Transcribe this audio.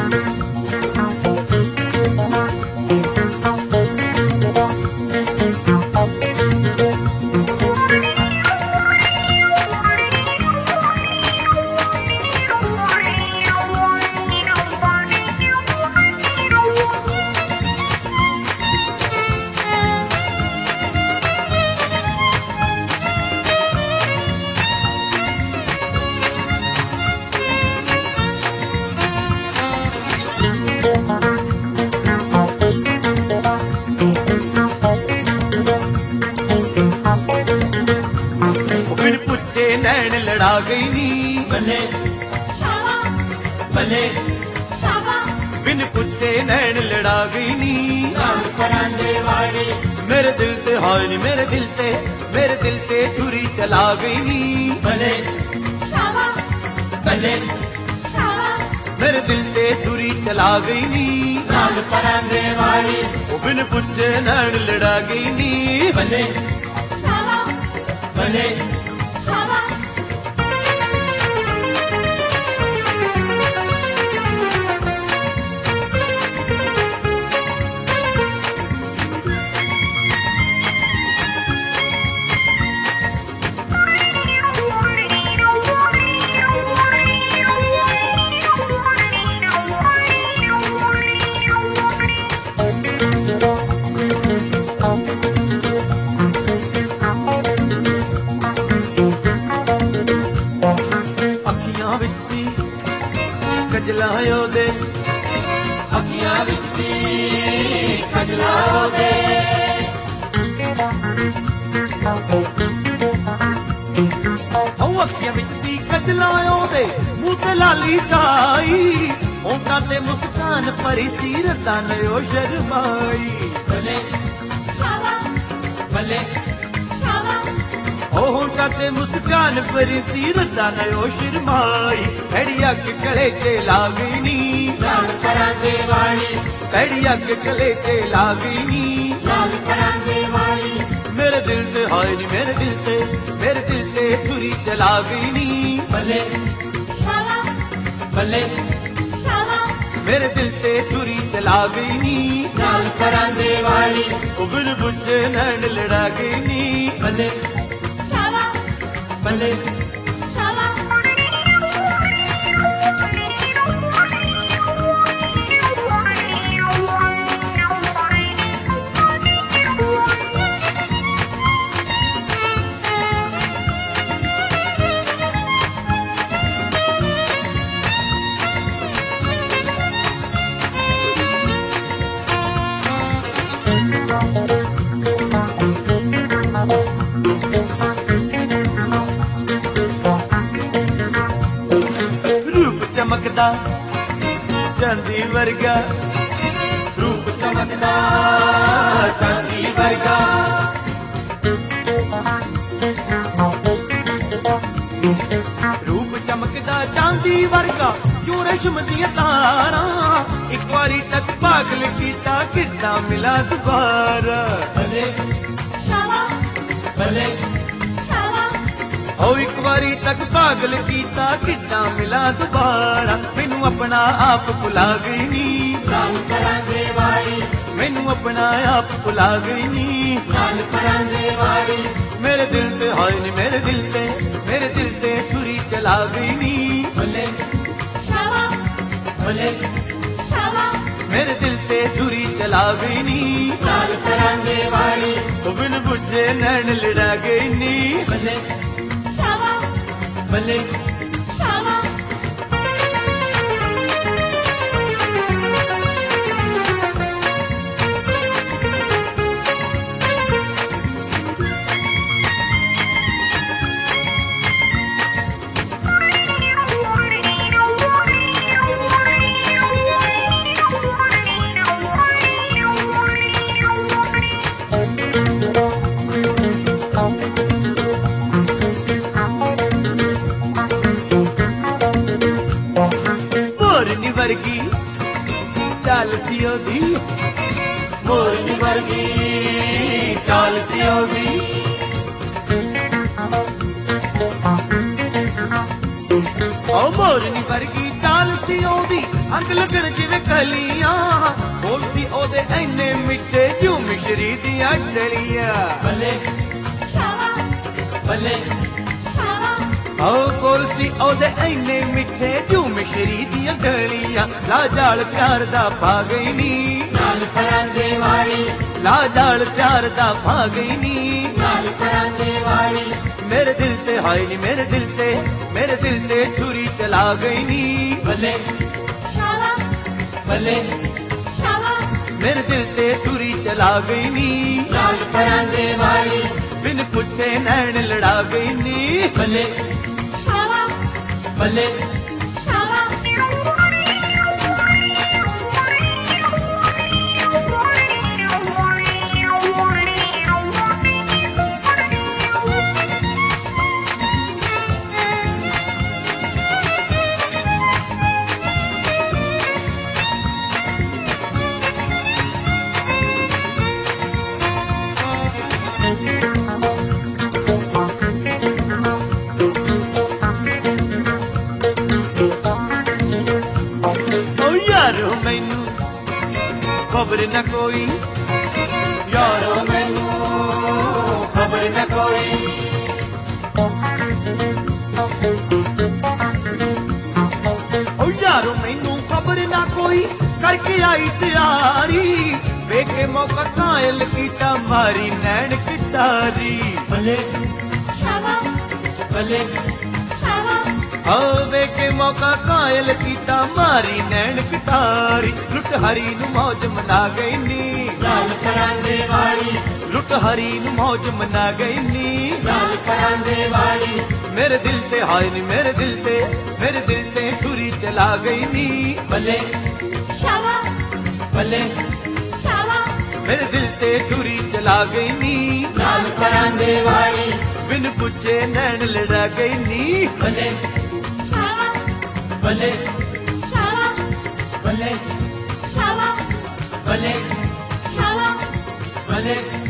बिन पूछे नैन लड़ा गई नी भले भले बिन पूछे नैन लड़ा गई नी लाल परांदे वाली मेरे दिल ते हाय नी मेरे दिल ते छुरी चला गई नी भले भले मेरे दिल ते छुरी चला गई नी लाल परांदे वाली ओ बिन पूछे नैन लड़ा गई नी भले भले अखियां विच सी कजलायो दे अखियां विच सी खजलाओ दे अखियां विच सी कजलायो दे मुंह ते लाली चाई होंठां ते मुस्कान भरी सी रता नयो शर्माई भले भले ओ होंठां ते मुस्कान भरी सी रता नयो शर्माई भैड़ी अख गले ते ला गई नी लाल परांदे वाली भैड़ी अख गले ते ला गई नी लाल परांदे वाली मेरे दिल ते हाय नी मेरे दिल ते छुरी चला गई नी भले भले मेरे दिल ते छुरी चला गई नी लाल परांदे वाली ओ बिन पूछे नैन लड़ा गई नी भले भले रूप चमकदा चांदी वर्गा रूप चमकदा चांदी वर्गा रूप चमकदा चांदी वर्गा क्यों रेशम दियां तारां एक बारी तक पागल कीता कितना मिला दोबारा भले भले ओ एक बारी तक पागल कीता कितना मिला दोबारा मैनू अपना आप भुला गई नी लाल परांदे वाली मैनू अपना आप भुला गई नी लाल परांदे वाली मेरे दिल ते हाय नी मेरे दिल ते छुरी चला गई नी भले भले मेरे दिल ते छुरी चला गई नी लाल परांदे वाली ओ बिन बुझे नैन लड़ा गई नी भले भले मोरनी वर्गी चाल सी ओदी मोरनी वर्गी चाल सी ओदी ओ मोरनी वर्गी चाल सी ओदी ਰੰਗ ਲੱਗਣ ਜਿਵੇਂ ਕਲੀਆਂ ਬੋਲ ਸੀ ਉਹਦੇ ਐਨੇ ਮਿੱਠੇ ਜਿਉਂ ਮਿਸ਼ਰੀ ਦੀਆਂ ਡਲੀਆਂ ਬੱਲੇ ਸ਼ਾਵਾ ਬੱਲੇ ਸ਼ਾਵਾ ਆਓ ਬੋਲ ਸੀ ਉਹਦੇ ਐਨੇ ਮਿੱਠੇ ਜਿਉਂ ਮਿਸ਼ਰੀ ਦੀਆਂ ਡਲੀਆਂ ਲਾਜਾਲ ਪਿਆਰ ਦਾ ਪਾ ਗਈ ਨੀ ਲਾਲ ਪਰਾਂਦੇ ਵਾਲੀ ਲਾਜਾਲ ਪਿਆਰ ਦਾ ਪਾ ਗਈ ਨੀ ਲਾਲ ਪਰਾਂਦੇ ਵਾਲੀ ਮੇਰੇ ਦਿਲ ਤੇ ਹਾਏ ਨੀ ਮੇਰੇ ਦਿਲ ਤੇ ਛੁਰੀ ਚਲਾ ਗਈ ਨੀ ਬੱਲੇ ਸ਼ਾਵਾ ਬੱਲੇ ਸ਼ਾਵਾ ਮੇਰੇ ਦਿਲ ਤੇ ਛੁਰੀ ਚਲਾ ਗਈ ਨੀ ਲਾਲ ਪਰਾਂਦੇ ਵਾਲੀ ਬਿਨ ਪੁੱਛੇ ਨੈਣ ਲੜਾ ਗਈ ਨੀ ਬੱਲੇ ਸ਼ਾਵਾ ਬੱਲੇ ਸ਼ਾਵਾ ਓ ਯਾਰੋ ਮੈਨੂੰ ਖਬਰ ਨਾ ਕੋਈ ਯਾਰੋ ਮੈਨੂੰ ਖਬਰ ਨਾ ਕੋਈ ਓ ਯਾਰੋ ਮੈਨੂੰ ਖਬਰ ਨਾ ਕੋਈ ਕਰਕੇ ਆਈ ਤਿਆਰੀ ਵੇਖ ਕੇ ਮੌਕਾ ਕਾਇਲ ਕੀਤਾ ਮਾਰੀ ਨੈਣ ਕਿਟਾਰੀ ਬੱਲੇ ਸ਼ਾਵਾ ਬੱਲੇ ਸ਼ਾਵਾ ਆ ਵੇਖ ਕੇ ਮੌਕਾ ਕਾਇਲ ਕੀਤਾ ਮਾਰੀ ਨੈਣ ਕਿਟਾਰੀ ਲੁੱਟ ਹਰੀ ਨੂੰ ਮੌਜ ਮਨਾ ਗਈ ਨੀ ਲਾਲ ਪਰਾਂਦੇ ਵਾਲੀ ਲੁੱਟ ਹਰੀ ਨੂੰ ਮੌਜ ਮਨਾ ਗਈ ਨੀ ਲਾਲ ਪਰਾਂਦੇ ਵਾਲੀ ਮੇਰੇ ਦਿਲ ਤੇ ਹਾਏ ਨੀ ਮੇਰੇ ਦਿਲ ਤੇ ਛੁਰੀ ਚਲਾ ਗਈ ਨੀ ਬੱਲੇ ਸ਼ਾਵਾ ਬੱਲੇ ਸ਼ਾਵਾ ਮੇਰੇ ਦਿਲ ਤੇ ਛੁਰੀ ਚਲਾ ਗਈ ਨੀ ਲਾਲ ਪਰਾਂਦੇ ਵਾਲੀ ਬਿਨ ਪੁੱਛੇ ਨੈਣ ਲੜਾ ਗਈ ਨੀ ਬੱਲੇ ਸ਼ਾਵਾ ਬੱਲੇ ਸ਼ਾਵਾ ਬੱਲੇ ਸ਼ਾਵਾ ਬੱਲੇ ਸ਼ਾਵਾ ਬੱਲੇ